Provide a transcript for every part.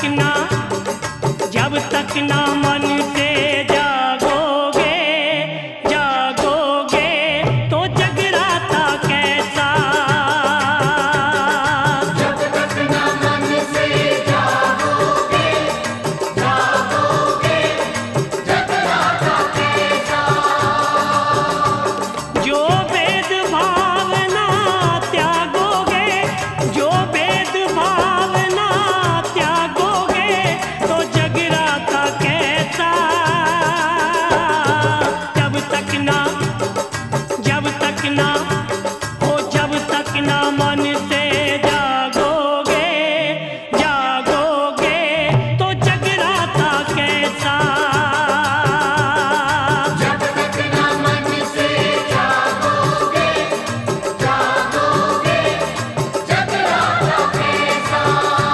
तक ना मन से जागोगे जागोगे तो जगराता कैसा। जब तक ना मन से जागोगे जागोगे जगराता कैसा। जो भेद भावना त्यागोगे जो भेद भावना त्यागोगे तो जगराता कैसा। जब तक ना हो जब तक ना मन से जागोगे जागोगे तो जगराता कैसा। जब तक ना मन से जागोगे जागोगे जगराता कैसा।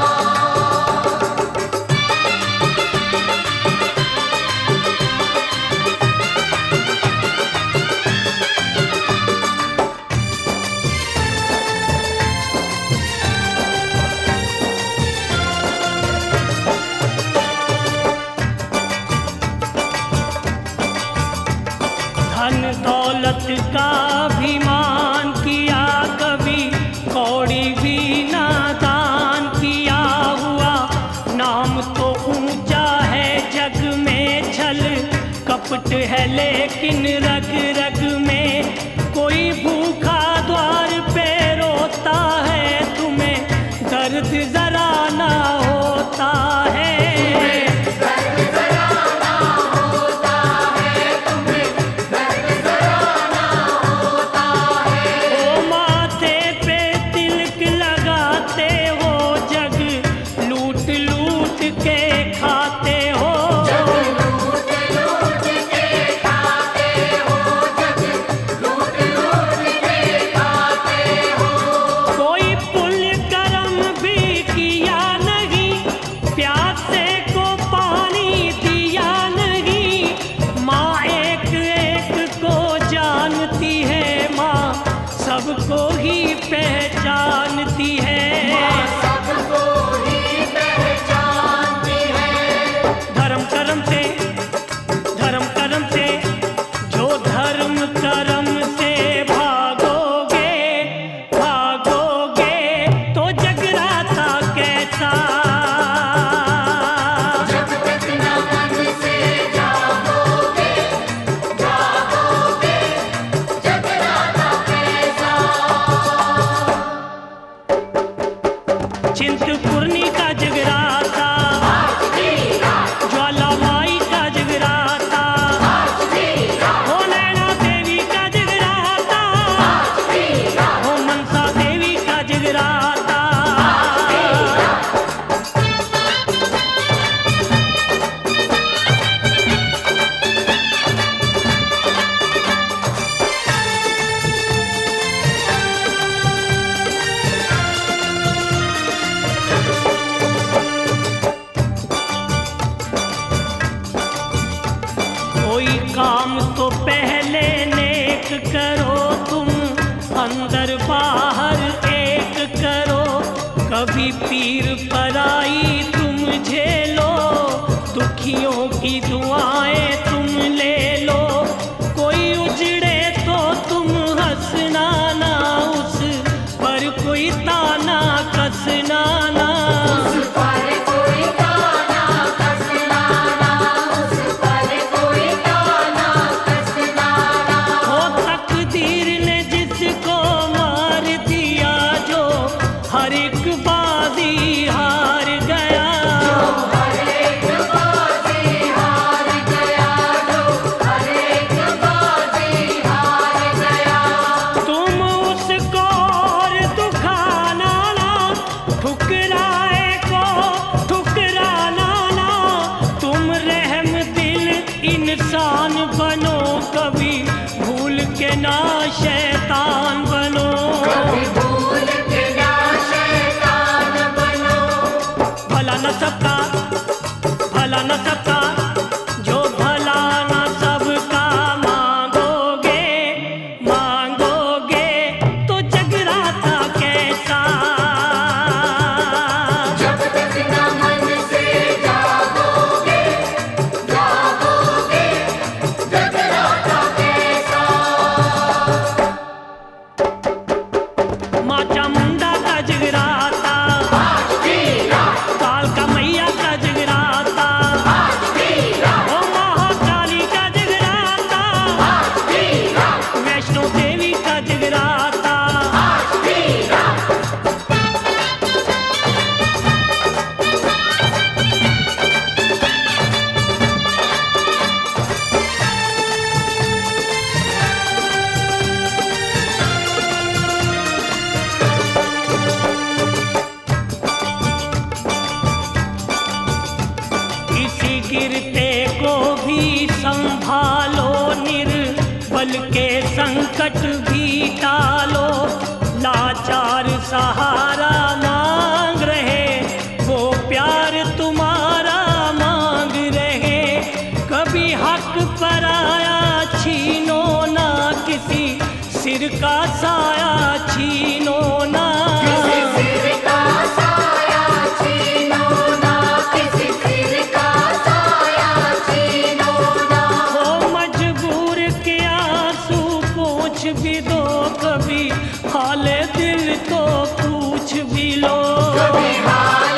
धन दौलत का अभिमान किया कभी कौड़ी भी नादान किया हुआ। नाम तो ऊंचा है जग में छल कपट है लेकिन रग रग में। कोई भूखा द्वार पे रोता है तुम्हें दर्द जरा ना होता है। दर्द जरा ना होता है तुम्हें दर्द जरा ना होता है। ओ माथे पे तिलक लगाते हो जग लूट लूट के खाते हो। जग लूट लूट के खाते हो जग लूट लूट के खाते हो। कोई पुण्य कर्म भी किया नहीं प्यासे को पानी दिया नहीं। माँ एक एक को जानती है माँ सबको ही पहचानती है। सबको ही पहचानती है। धर्म कर्म से जो धर्म कर्म से भागोगे भागोगे तो जगराता कैसा। जब तक ना मन से जागोगे जागोगे जगराता कैसा। चिंतपूर्णी का जगराता ज्वाला माई का जगराता हो नैना देवी का जगराता हो मनसा देवी का जगराता। कोई काम तो पहले नेक करो तुम अंदर बाहर एक करो। कभी पीर पराई तुम झेलो दुखियों की दुआएं तुम ले लो। कोई उजड़े तो तुम हंसना ना उस पर कोई ताना कसना ना। उस पर कोई ताना कसना ना उस पर कोई ताना कसना ना। हो तकदीर ने जिसको मार दिया जो हर एक बाजी हार गया। हर एक बाजी हार गया जो हर एक बाजी हार गया। तुम उसको और दुखाना ना ठुकराए को ठुकराना ना। तुम रहम दिल इंसान बनो कभी भूल के ना शैतान बनो। कभी भूल के ना शैतान बनो। भला न सबका भला न सबका जो भला न सबका मांगोगे मांगोगे तो जगराता कैसा। जब तक ना मन से पल के संकट भी टालो, लाचार सहारा मांग रहे, वो प्यार तुम्हारा मांग रहे। कभी हक पराया छीनो ना, किसी सिर का साया छीनो ना। किसी सिर का साया छीनो ना, किसी सिर का साया छीनो ना। वो मजबूर के आंसू पूछ भी दो, कभी हाले दिल तो पूछ भी लो। कभी हाल